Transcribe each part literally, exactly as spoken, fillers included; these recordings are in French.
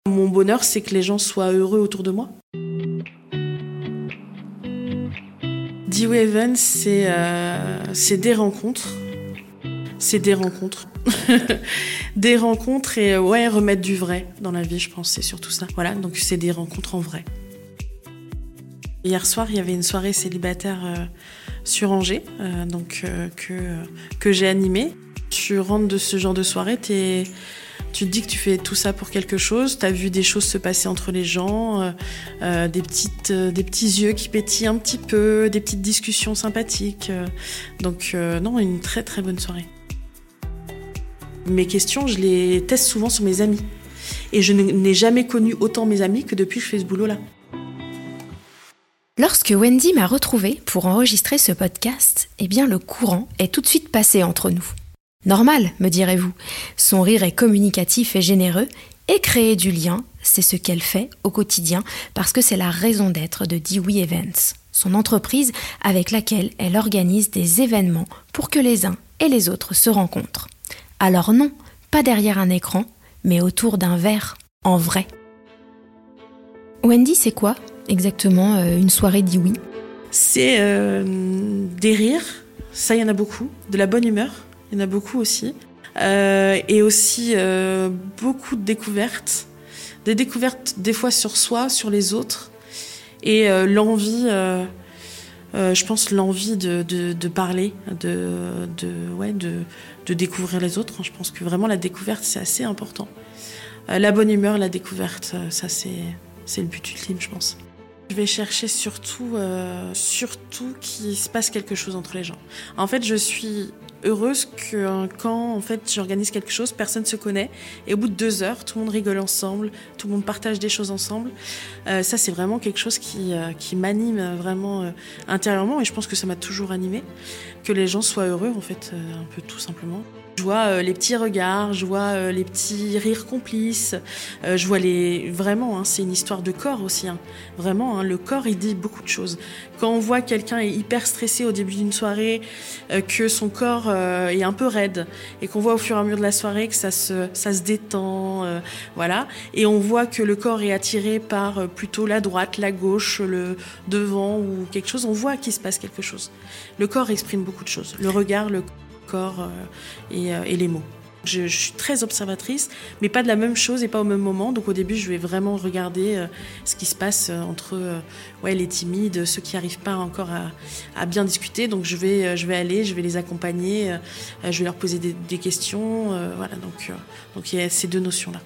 Mon bonheur, c'est que les gens soient heureux autour de moi. Dewey Evans, c'est, euh, c'est des rencontres. C'est des rencontres. Des rencontres et ouais, remettre du vrai dans la vie, je pense, c'est surtout ça. Voilà, donc c'est des rencontres en vrai. Hier soir, il y avait une soirée célibataire euh, sur Angers, euh, donc, euh, que, euh, que j'ai animée. Tu rentres de ce genre de soirée, t'es, tu te dis que tu fais tout ça pour quelque chose. Tu as vu des choses se passer entre les gens, euh, euh, des, petites, euh, des petits yeux qui pétillent un petit peu, des petites discussions sympathiques. Euh, donc euh, non, une très très bonne soirée. Mes questions, je les teste souvent sur mes amis. Et je n'ai jamais connu autant mes amis que depuis que je fais ce boulot-là. Lorsque Wendy m'a retrouvée pour enregistrer ce podcast, eh bien le courant est tout de suite passé entre nous. Normal, me direz-vous. Son rire est communicatif et généreux, et créer du lien, c'est ce qu'elle fait au quotidien, parce que c'est la raison d'être de Dewey Evans, son entreprise avec laquelle elle organise des événements pour que les uns et les autres se rencontrent. Alors non, pas derrière un écran, mais autour d'un verre, en vrai. Wendy, c'est quoi exactement euh, une soirée Dewey ? C'est euh, des rires, ça il y en a beaucoup, de la bonne humeur, il y en a beaucoup aussi, euh, et aussi euh, beaucoup de découvertes, des découvertes des fois sur soi, sur les autres, et euh, l'envie, euh, euh, je pense l'envie de, de, de parler, de, de, ouais, de, de découvrir les autres. Je pense que vraiment la découverte c'est assez important. Euh, la bonne humeur, la découverte, ça c'est, c'est le but ultime, je pense. Je vais chercher surtout, euh, surtout qu'il se passe quelque chose entre les gens. En fait, je suis heureuse que quand en fait, j'organise quelque chose, personne ne se connaît. Et au bout de deux heures, tout le monde rigole ensemble, tout le monde partage des choses ensemble. Euh, ça, c'est vraiment quelque chose qui, euh, qui m'anime vraiment euh, intérieurement. Et je pense que ça m'a toujours animée. Que les gens soient heureux, en fait, euh, un peu tout simplement. Je vois euh, les petits regards, je vois euh, les petits rires complices, euh, je vois les... Vraiment, hein, c'est une histoire de corps aussi. Hein. Vraiment, hein, le corps, il dit beaucoup de choses. Quand on voit quelqu'un est hyper stressé au début d'une soirée, euh, que son corps euh, est un peu raide, et qu'on voit au fur et à mesure de la soirée que ça se, ça se détend, euh, voilà. Et on voit que le corps est attiré par euh, plutôt la droite, la gauche, le devant ou quelque chose, on voit qu'il se passe quelque chose. Le corps exprime beaucoup de choses. Le regard, le corps euh, et, euh, et les mots. Je, je suis très observatrice, mais pas de la même chose et pas au même moment. Donc au début, je vais vraiment regarder euh, ce qui se passe euh, entre euh, ouais, les timides, ceux qui n'arrivent pas encore à, à bien discuter. Donc je vais, euh, je vais aller, je vais les accompagner, euh, je vais leur poser des, des questions. Euh, voilà, donc, euh, donc il y a ces deux notions-là.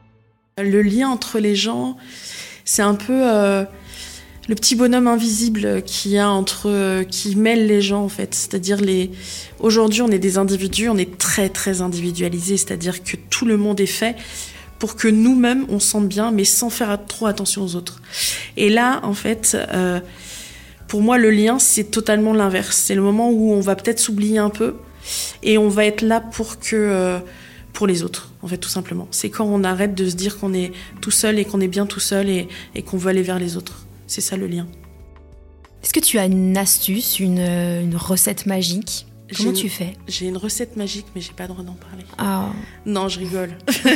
Le lien entre les gens, c'est un peu... Euh, le petit bonhomme invisible qu'il y a entre, qui mêle les gens en fait, c'est-à-dire les. Aujourd'hui, on est des individus, on est très très individualisés, c'est-à-dire que tout le monde est fait pour que nous-mêmes on se sente bien, mais sans faire trop attention aux autres. Et là, en fait, euh, pour moi, le lien, c'est totalement l'inverse. C'est le moment où on va peut-être s'oublier un peu et on va être là pour que. Euh, pour les autres, en fait, tout simplement. C'est quand on arrête de se dire qu'on est tout seul et qu'on est bien tout seul et, et qu'on veut aller vers les autres. C'est ça le lien. Est-ce que tu as une astuce, une, une recette magique ? Comment j'ai tu fais ? J'ai une recette magique, mais j'ai pas le droit d'en parler. Ah. Non, je rigole.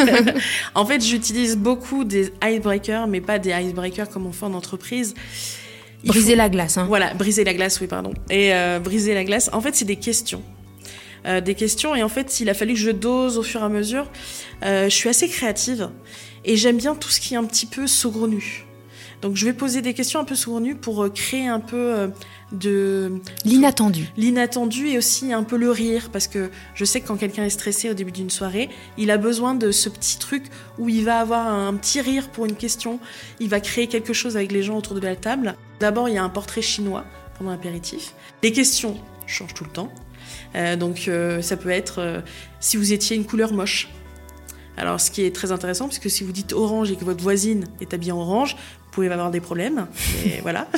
En fait, j'utilise beaucoup des icebreakers, mais pas des icebreakers comme on fait en entreprise. Il briser faut... la glace, hein. Voilà, briser la glace, oui, pardon. Et euh, briser la glace, en fait, c'est des questions. Euh, des questions, et en fait, il a fallu que je dose au fur et à mesure. Euh, je suis assez créative, et j'aime bien tout ce qui est un petit peu saugrenu. Donc je vais poser des questions un peu saugrenues pour créer un peu de... L'inattendu. L'inattendu et aussi un peu le rire, parce que je sais que quand quelqu'un est stressé au début d'une soirée, il a besoin de ce petit truc où il va avoir un petit rire pour une question, il va créer quelque chose avec les gens autour de la table. D'abord, il y a un portrait chinois pendant l'apéritif. Les questions changent tout le temps. Euh, donc euh, ça peut être euh, si vous étiez une couleur moche. Alors, ce qui est très intéressant, parce que si vous dites orange et que votre voisine est habillée en orange, vous pouvez avoir des problèmes. Et voilà.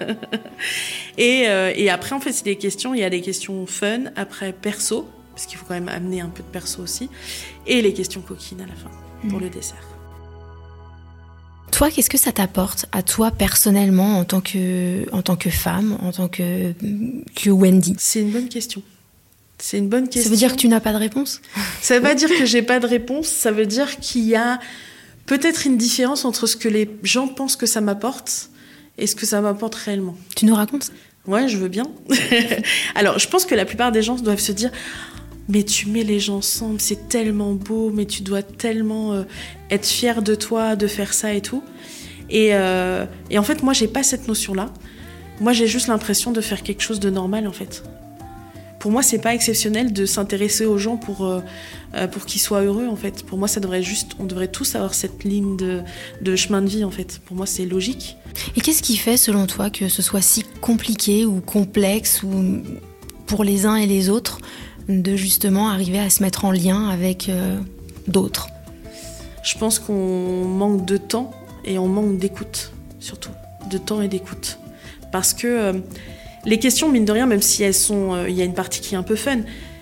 et, euh, et après, en fait, c'est des questions. Il y a des questions fun, après perso, parce qu'il faut quand même amener un peu de perso aussi, et les questions coquines à la fin, pour mmh. le dessert. Toi, qu'est-ce que ça t'apporte à toi personnellement en tant que, en tant que femme, en tant que, que Wendy ? C'est une bonne question. C'est une bonne question. Ça veut dire que tu n'as pas de réponse ? Ça veut pas dire que j'ai pas de réponse, ça veut dire qu'il y a peut-être une différence entre ce que les gens pensent que ça m'apporte et ce que ça m'apporte réellement. Tu nous racontes ? Ouais, je veux bien. Alors, je pense que la plupart des gens doivent se dire « Mais tu mets les gens ensemble, c'est tellement beau, mais tu dois tellement euh, être fier de toi, de faire ça et tout. » Et, euh, et en fait, moi, j'ai pas cette notion-là. Moi, j'ai juste l'impression de faire quelque chose de normal, en fait. Pour moi, c'est pas exceptionnel de s'intéresser aux gens pour, euh, pour qu'ils soient heureux, en fait. Pour moi, ça devrait juste, on devrait tous avoir cette ligne de, de chemin de vie, en fait. Pour moi, c'est logique. Et qu'est-ce qui fait, selon toi, que ce soit si compliqué ou complexe ou pour les uns et les autres de justement arriver à se mettre en lien avec euh, d'autres ? Je pense qu'on manque de temps et on manque d'écoute, surtout. De temps et d'écoute. Parce que euh, les questions, mine de rien, même si elles sont, il euh, y a une partie qui est un peu fun,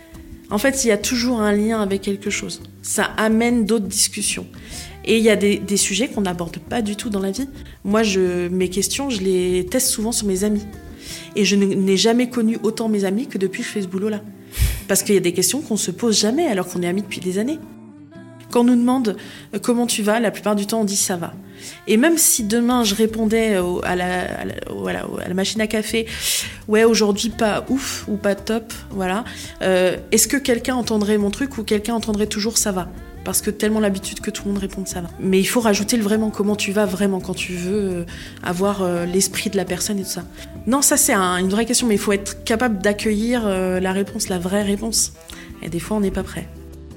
en fait, il y a toujours un lien avec quelque chose. Ça amène d'autres discussions. Et il y a des, des sujets qu'on n'aborde pas du tout dans la vie. Moi, je, mes questions, je les teste souvent sur mes amis. Et je n'ai jamais connu autant mes amis que depuis que je fais ce boulot-là. Parce qu'il y a des questions qu'on ne se pose jamais alors qu'on est amis depuis des années. Quand on nous demande euh, comment tu vas, la plupart du temps, on dit ça va. Et même si demain, je répondais au, à, la, à, la, voilà, à la machine à café, ouais, aujourd'hui, pas ouf ou pas top, voilà, euh, est-ce que quelqu'un entendrait mon truc ou quelqu'un entendrait toujours ça va ? Parce que tellement l'habitude que tout le monde réponde ça va. Mais il faut rajouter le vraiment, comment tu vas vraiment quand tu veux euh, avoir euh, l'esprit de la personne et tout ça. Non, ça c'est un, une vraie question, mais il faut être capable d'accueillir euh, la réponse, la vraie réponse. Et des fois, on n'est pas prêt.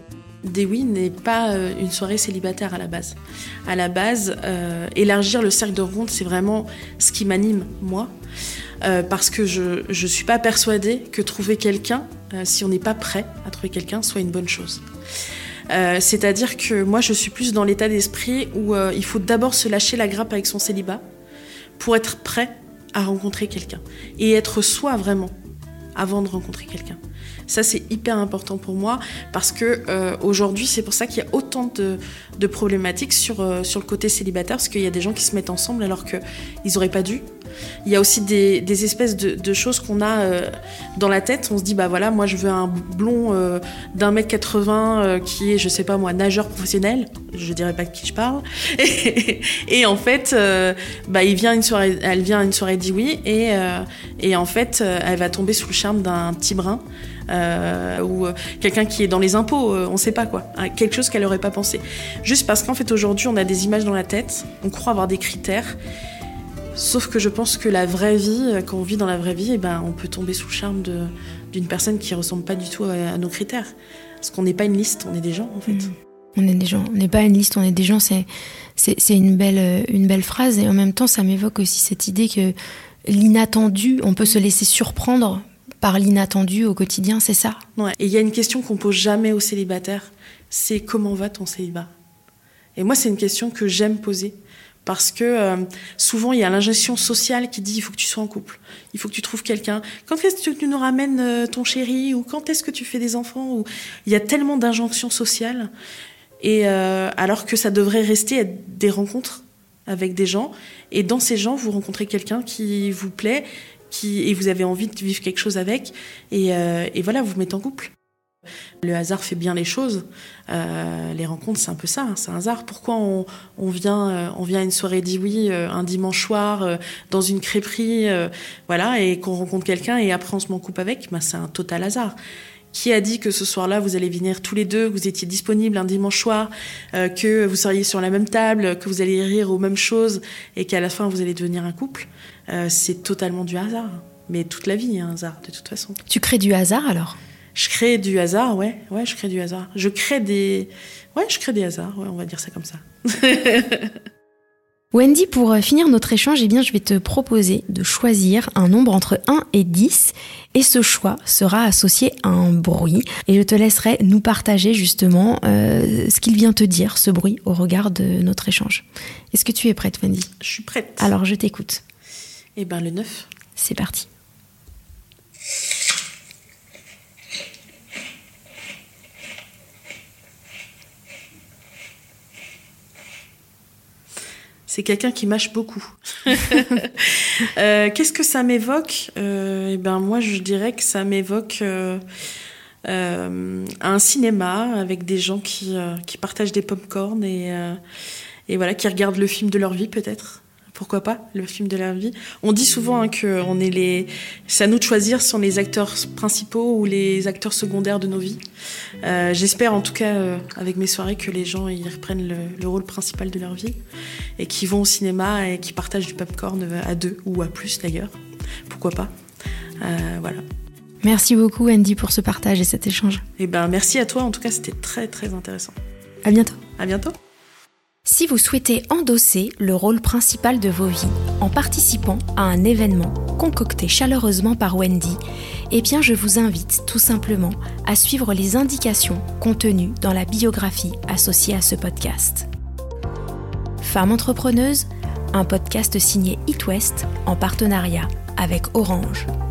Des oui n'est pas euh, une soirée célibataire à la base. À la base, euh, élargir le cercle de rencontres, c'est vraiment ce qui m'anime, moi. Euh, parce que je ne suis pas persuadée que trouver quelqu'un, euh, si on n'est pas prêt à trouver quelqu'un, soit une bonne chose. Euh, c'est-à-dire que moi, je suis plus dans l'état d'esprit où euh, il faut d'abord se lâcher la grappe avec son célibat pour être prêt à rencontrer quelqu'un. Et être soi vraiment, avant de rencontrer quelqu'un. Ça, c'est hyper important pour moi parce que euh, aujourd'hui, c'est pour ça qu'il y a autant de, de problématiques sur, euh, sur le côté célibataire, parce qu'il y a des gens qui se mettent ensemble alors qu'ils n'auraient pas dû. Il y a aussi des, des espèces de, de choses qu'on a euh, dans la tête. On se dit, bah voilà, moi je veux un blond euh, d'un mètre quatre-vingts euh, qui est, je sais pas moi, nageur professionnel. Je dirais pas de qui je parle. Et, et en fait, euh, bah, il vient une soirée, elle vient à une soirée dit oui, et, euh, et en fait, euh, elle va tomber sous le charme d'un petit brin. Euh, ou euh, quelqu'un qui est dans les impôts, euh, on sait pas quoi, hein, quelque chose qu'elle aurait pas pensé. Juste parce qu'en fait aujourd'hui on a des images dans la tête, on croit avoir des critères, sauf que je pense que la vraie vie, quand on vit dans la vraie vie, eh ben, on peut tomber sous le charme de, d'une personne qui ressemble pas du tout à, à nos critères. Parce qu'on n'est pas une liste, on est des gens en fait. Mmh. On est des gens, on n'est pas une liste, on est des gens, c'est, c'est, c'est une, belle, une belle phrase, et en même temps ça m'évoque aussi cette idée que l'inattendu, on peut se laisser surprendre par l'inattendu au quotidien, c'est ça ? Ouais. Et il y a une question qu'on pose jamais aux célibataires, c'est comment va ton célibat ? Et moi, c'est une question que j'aime poser parce que euh, souvent, il y a l'injonction sociale qui dit il faut que tu sois en couple, il faut que tu trouves quelqu'un. Quand est-ce que tu nous ramènes euh, ton chéri ? Ou quand est-ce que tu fais des enfants ? Ou... Il y a tellement d'injonctions sociales, et euh, alors que ça devrait rester être des rencontres avec des gens. Et dans ces gens, vous rencontrez quelqu'un qui vous plaît, Qui, et vous avez envie de vivre quelque chose avec, et, euh, et voilà, vous vous mettez en couple. Le hasard fait bien les choses. Euh, les rencontres, c'est un peu ça, hein, c'est un hasard. Pourquoi on, on, vient, euh, on vient à une soirée dit oui euh, un dimanche soir euh, dans une crêperie, euh, voilà, et qu'on rencontre quelqu'un et après on se met en couple avec, ben, c'est un total hasard. Qui a dit que ce soir-là, vous allez venir tous les deux, que vous étiez disponibles un dimanche soir, euh, que vous seriez sur la même table, que vous allez rire aux mêmes choses et qu'à la fin, vous allez devenir un couple ? euh, C'est totalement du hasard. Mais toute la vie, il y a un hasard, de toute façon. Tu crées du hasard, alors ? Je crée du hasard, ouais. Ouais, je crée du hasard. Je crée des... Ouais, je crée des hasards, ouais, on va dire ça comme ça. Wendy, pour finir notre échange, eh bien, je vais te proposer de choisir un nombre entre un et dix, et ce choix sera associé à un bruit. Et je te laisserai nous partager justement euh, ce qu'il vient te dire, ce bruit, au regard de notre échange. Est-ce que tu es prête, Wendy ? Je suis prête. Alors, je t'écoute. Eh ben, le neuf. C'est parti. C'est quelqu'un qui mâche beaucoup. euh, qu'est-ce que ça m'évoque ? euh, Eh ben moi, je dirais que ça m'évoque euh, euh, un cinéma avec des gens qui, euh, qui partagent des pop-corn et, euh, et voilà, qui regardent le film de leur vie peut-être. Pourquoi pas, le film de leur vie. On dit souvent hein, que on est les... c'est à nous de choisir si on est les acteurs principaux ou les acteurs secondaires de nos vies. Euh, j'espère en tout cas, euh, avec mes soirées, que les gens ils reprennent le, le rôle principal de leur vie et qu'ils vont au cinéma et qu'ils partagent du popcorn à deux ou à plus d'ailleurs. Pourquoi pas. Euh, voilà. Merci beaucoup Andy pour ce partage et cet échange. Et ben, merci à toi, en tout cas c'était très très intéressant. À bientôt. À bientôt. Si vous souhaitez endosser le rôle principal de vos vies en participant à un événement concocté chaleureusement par Wendy, eh bien je vous invite tout simplement à suivre les indications contenues dans la biographie associée à ce podcast. Femme entrepreneuse, un podcast signé It West en partenariat avec Orange.